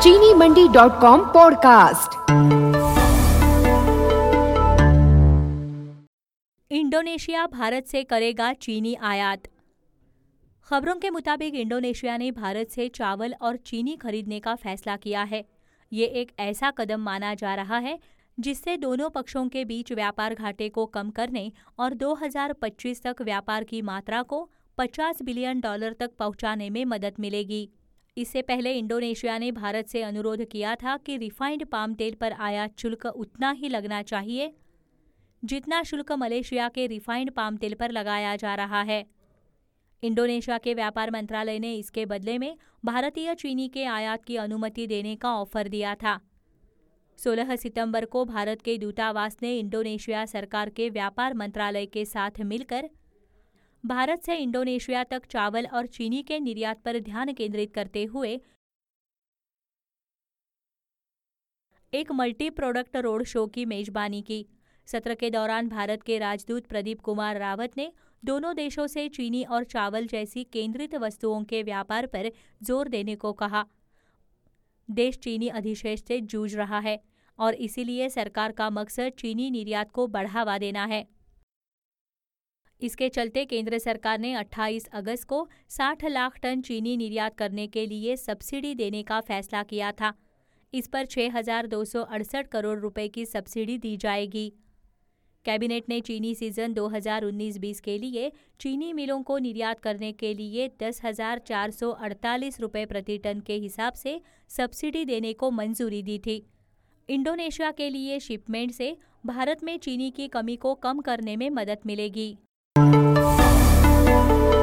चीनी मंडी.com podcast. Indonesia Bharat से करेगा चीनी आयात। खबरों के मुताबिक इंडोनेशिया ने भारत से चावल और चीनी खरीदने का फैसला किया है। ये एक ऐसा कदम माना जा रहा है जिससे दोनों पक्षों के बीच व्यापार घाटे को कम करने और 2025 तक व्यापार की मात्रा को $50 बिलियन तक पहुंचाने में मदद मिलेगी। इससे पहले इंडोनेशिया ने भारत से अनुरोध किया था कि रिफाइंड पाम तेल पर आयात शुल्क उतना ही लगना चाहिए जितना शुल्क मलेशिया के रिफाइंड पाम तेल पर लगाया जा रहा है। इंडोनेशिया के व्यापार मंत्रालय ने इसके बदले में भारतीय चीनी के आयात की अनुमति देने का ऑफर दिया था। 16 सितंबर को भारत के दूतावास ने इंडोनेशिया सरकार के व्यापार मंत्रालय के साथ मिलकर भारत से इंडोनेशिया तक चावल और चीनी के निर्यात पर ध्यान केंद्रित करते हुए एक मल्टी प्रोडक्ट रोड शो की मेजबानी की। सत्र के दौरान भारत के राजदूत प्रदीप कुमार रावत ने दोनों देशों से चीनी और चावल जैसी केंद्रित वस्तुओं के व्यापार पर जोर देने को कहा। देश चीनी अधिशेष से जूझ रहा है और इसीलिए सरकार का मकसद चीनी निर्यात को बढ़ावा देना है। इसके चलते केंद्र सरकार ने 28 अगस्त को 60 लाख टन चीनी निर्यात करने के लिए सब्सिडी देने का फैसला किया था। इस पर 6,268 करोड़ रुपए की सब्सिडी दी जाएगी। कैबिनेट ने चीनी सीजन 2019-20 के लिए चीनी मिलों को निर्यात करने के लिए 10,448 रुपए प्रति टन के हिसाब से सब्सिडी देने को मंजूरी दी थी। इंडोनेशिया के लिए शिपमेंट से भारत में चीनी की कमी को कम करने में मदद मिलेगी।